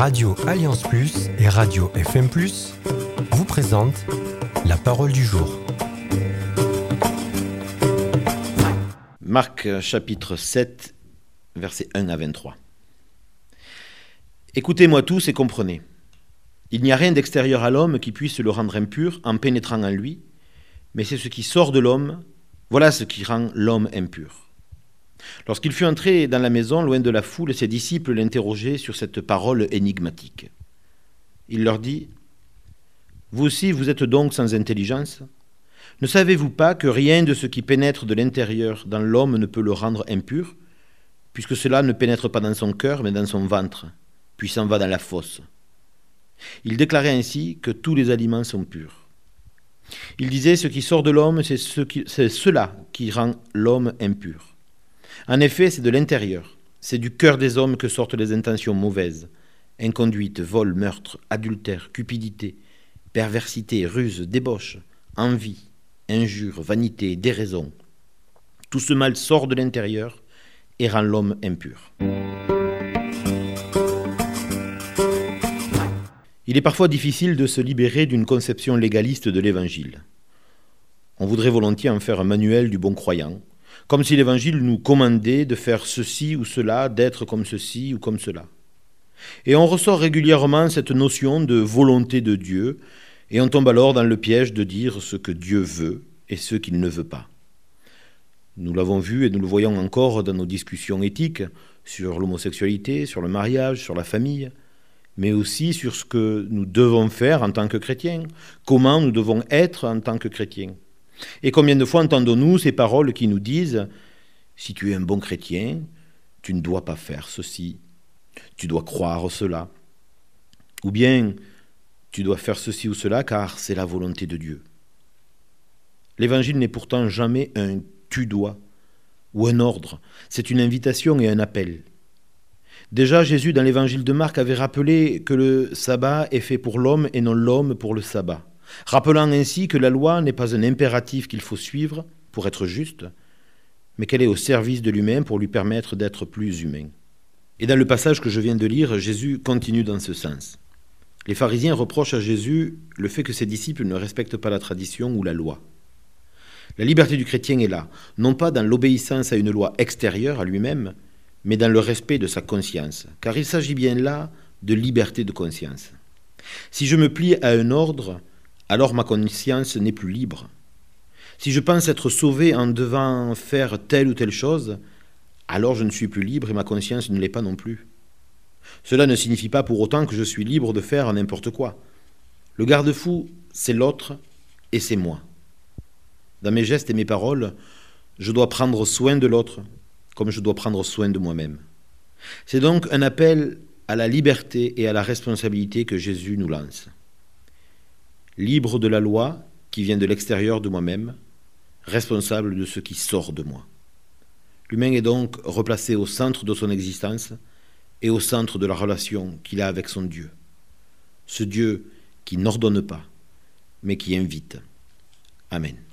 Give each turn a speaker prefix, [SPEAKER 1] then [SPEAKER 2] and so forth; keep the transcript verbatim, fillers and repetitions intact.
[SPEAKER 1] Radio Alliance Plus et Radio F M plus vous présentent la parole du jour.
[SPEAKER 2] Marc chapitre sept, versets un à vingt-trois. Écoutez-moi tous et comprenez. Il n'y a rien d'extérieur à l'homme qui puisse le rendre impur en pénétrant en lui, mais c'est ce qui sort de l'homme, voilà ce qui rend l'homme impur. Lorsqu'il fut entré dans la maison, loin de la foule, ses disciples l'interrogeaient sur cette parole énigmatique. Il leur dit : « Vous aussi, vous êtes donc sans intelligence ? Ne savez-vous pas que rien de ce qui pénètre de l'intérieur dans l'homme ne peut le rendre impur, puisque cela ne pénètre pas dans son cœur, mais dans son ventre, puis s'en va dans la fosse. » Il déclarait ainsi que tous les aliments sont purs. Il disait : « Ce qui sort de l'homme, c'est, ce qui, c'est cela qui rend l'homme impur. » En effet, c'est de l'intérieur, c'est du cœur des hommes que sortent les intentions mauvaises, inconduite, vol, meurtre, adultère, cupidité, perversité, ruse, débauche, envie, injure, vanité, déraison. Tout ce mal sort de l'intérieur et rend l'homme impur. Il est parfois difficile de se libérer d'une conception légaliste de l'Évangile. On voudrait volontiers en faire un manuel du bon croyant, comme si l'Évangile nous commandait de faire ceci ou cela, d'être comme ceci ou comme cela. Et on ressort régulièrement cette notion de volonté de Dieu, et on tombe alors dans le piège de dire ce que Dieu veut et ce qu'il ne veut pas. Nous l'avons vu et nous le voyons encore dans nos discussions éthiques sur l'homosexualité, sur le mariage, sur la famille, mais aussi sur ce que nous devons faire en tant que chrétiens, comment nous devons être en tant que chrétiens. Et combien de fois entendons-nous ces paroles qui nous disent « Si tu es un bon chrétien, tu ne dois pas faire ceci, tu dois croire cela. » Ou bien « Tu dois faire ceci ou cela car c'est la volonté de Dieu. » L'Évangile n'est pourtant jamais un « tu dois » ou un ordre, c'est une invitation et un appel. Déjà, Jésus, dans l'Évangile de Marc, avait rappelé que le sabbat est fait pour l'homme et non l'homme pour le sabbat, rappelant ainsi que la loi n'est pas un impératif qu'il faut suivre pour être juste, mais qu'elle est au service de l'humain pour lui permettre d'être plus humain. Et dans le passage que je viens de lire, Jésus continue dans ce sens. Les pharisiens reprochent à Jésus le fait que ses disciples ne respectent pas la tradition ou la loi. La liberté du chrétien est là, non pas dans l'obéissance à une loi extérieure à lui-même, mais dans le respect de sa conscience, car il s'agit bien là de liberté de conscience. Si je me plie à un ordre, alors ma conscience n'est plus libre. Si je pense être sauvé en devant faire telle ou telle chose, alors je ne suis plus libre et ma conscience ne l'est pas non plus. Cela ne signifie pas pour autant que je suis libre de faire n'importe quoi. Le garde-fou, c'est l'autre et c'est moi. Dans mes gestes et mes paroles, je dois prendre soin de l'autre comme je dois prendre soin de moi-même. C'est donc un appel à la liberté et à la responsabilité que Jésus nous lance. Libre de la loi qui vient de l'extérieur de moi-même, responsable de ce qui sort de moi. L'humain est donc replacé au centre de son existence et au centre de la relation qu'il a avec son Dieu. Ce Dieu qui n'ordonne pas, mais qui invite. Amen.